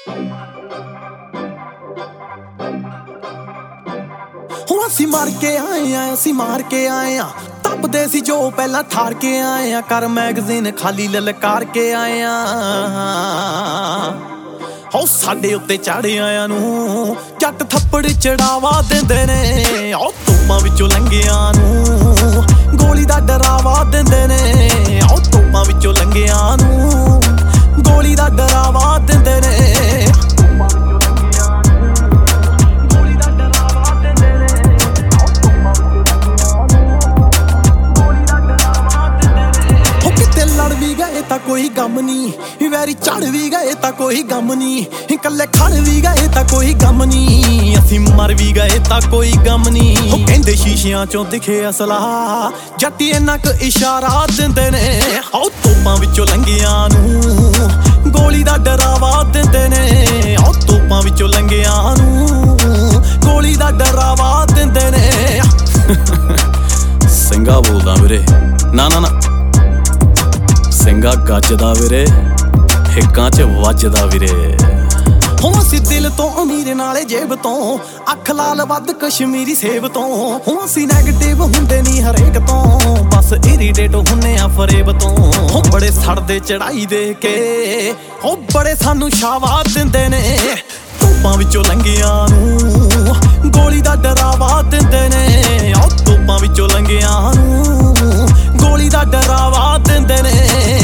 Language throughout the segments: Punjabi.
ਹੁਣ ਅਸੀਂ ਮਾਰ ਕੇ ਆਏ ਆ, ਅਸੀਂ ਮਾਰ ਕੇ ਆਏ ਆ, ਤੱਪਦੇ ਸੀ ਜੋ ਪਹਿਲਾਂ ਠਾਰ ਕੇ ਆਏ ਆ, ਕਰ ਮੈਗਜ਼ੀਨ ਖਾਲੀ ਲਲਕਾਰ ਕੇ ਆਏ ਆ। ਹੋ ਸਾਡੇ ਉੱਤੇ ਚੜ੍ਹ ਆਇਆਂ ਨੂੰ ਜੱਟ ਥੱਪੜ ਚੜਾਵਾ ਦਿੰਦੇ ਨੇ, ਉਹ ਤੋਪਾਂ ਵਿੱਚੋਂ ਲੰਘਿਆਂ ਨੂੰ ਗੋਲੀ ਦਾ ਡਰਾਵਾ ਦਿੰਦੇ ਨੇ, ਉਹ ਤੋਪਾਂ ਵਿੱਚੋਂ ਲੰਘਿਆਂ ਨੂੰ ਗੋਲੀ ਦਾ ਡਰਾਵਾ ਦਿੰਦੇ ਨੇ। ਤਾਂ ਕੋਈ ਗਮ ਨੀ, ਵੈਰੀ ਚੜ ਵੀ ਗਏ ਤਾਂ ਕੋਈ ਗਮ ਨੀ, ਇਕੱਲੇ ਖੜ ਵੀ ਗਏ ਤਾਂ ਕੋਈ ਗਮ ਨੀ, ਅਸੀਂ ਮਰ ਵੀ ਗਏ ਤਾਂ ਕੋਈ ਗਮ ਨੀ। ਉਹ ਕਹਿੰਦੇ ਸ਼ੀਸ਼ਿਆਂ ਚੋਂ ਦਿਖੇ ਅਸਲਾ, ਜੱਟੀ ਇੰਨਾ ਕੁ ਇਸ਼ਾਰਾ ਦਿੰਦੇ ਨੇ, ਉਹ ਤੋਪਾਂ ਵਿੱਚੋਂ ਲੰਘਿਆਂ ਨੂੰ ਗੋਲੀ ਦਾ ਡਰਾਵਾ ਦਿੰਦੇ ਨੇ, ਉਹ ਤੋਪਾਂ ਵਿੱਚੋਂ ਲੰਘਿਆਂ ਨੂੰ ਗੋਲੀ ਦਾ ਡਰਾਵਾ ਦਿੰਦੇ ਨੇ। ਸਿੰਘਾ ਬੋਲਦਾ ਵੀਰੇ, ਨਾ ਨਾ ਨਾ ਸਿੰਘਾ ਗੱਜਦਾ ਵੀਰੇ, ਹਿੱਕਾਂ 'ਚ ਵੱਜਦਾ ਵੀਰੇ। ਹੁਣ ਅਸੀਂ ਦਿਲ ਤੋਂ ਅਮੀਰ ਨਾਲੇ ਜੇਬ ਤੋਂ, ਅੱਖ ਲਾਲ ਵੱਧ ਕਸ਼ਮੀਰੀ ਸੇਬ ਤੋਂ। ਹੁਣ ਅਸੀਂ ਨੈਗੇਟਿਵ ਹੁੰਦੇ ਨੀ ਹਰੇਕ ਤੋਂ, ਬਸ ਇਰੀਟੇਟ ਹੁੰਨੇ ਆ ਫਰੇਬ ਤੋਂ। ਹੋ ਬੜੇ ਸੜਦੇ ਚੜਾਈ ਦੇ ਕੇ, ਹੋ ਬੜੇ ਸਾਨੂੰ ਸ਼ਾਵਾ ਦਿੰਦੇ ਨੇ, ਤੋਪਾਂ ਵਿੱਚੋਂ ਲੰਘਿਆਂ ਨੂੰ ਗੋਲੀ ਦਾ ਡਰਾਵਾ ਦਿੰਦੇ ਨੇ, ਉਹ ਤੋਪਾਂ ਵਿੱਚੋਂ ਲੰਘਿਆਂ ਨੂੰ ਗੋਲੀ ਦਾ ਡਰਾਵਾ ਦਿੰਦੇ ਨੇ।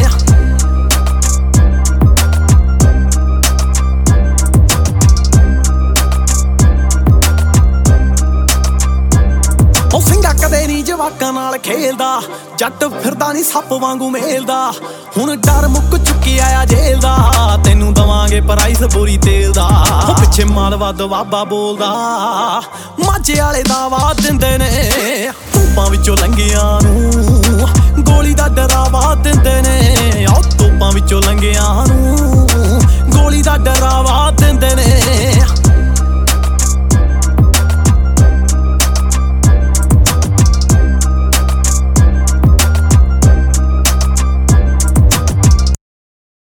ਉਹ ਸਿੰਘਾ ਕਦੇ ਨੀ ਜਵਾਕਾਂ ਨਾਲ ਖੇਲਦਾ, ਜੱਟ ਫਿਰਦਾ ਨੀ ਸੱਪ ਵਾਂਗੂ ਮੇਲਦਾ। ਹੁਣ ਡਰ ਮੁੱਕ ਚੁੱਕਿਆ ਆ ਜੇਲ੍ਹ ਦਾ, ਤੈਨੂੰ ਦਵਾਂਗੇ ਪ੍ਰਾਈਸ ਬੋਰੀ ਤੇਲ ਦਾ। ਉਹ ਪਿੱਛੇ ਮਾਲਵਾ ਦਵਾਬਾ ਬੋਲਦਾ, ਮਾਝੇ ਵਾਲੇ ਦਾਵਾ ਦਿੰਦੇ ਨੇ, ਤੋਪਾਂ ਵਿੱਚੋਂ ਲੰਘਿਆਂ ਨੂੰ ਗੋਲੀ ਦਾ ਡਰਾਵਾ ਦਿੰਦੇ ਨੇ, ਉਹ ਤੋਪਾਂ ਵਿੱਚੋਂ ਲੰਘਿਆਂ ਨੂੰ ਗੋਲੀ ਦਾ ਡਰਾਵਾ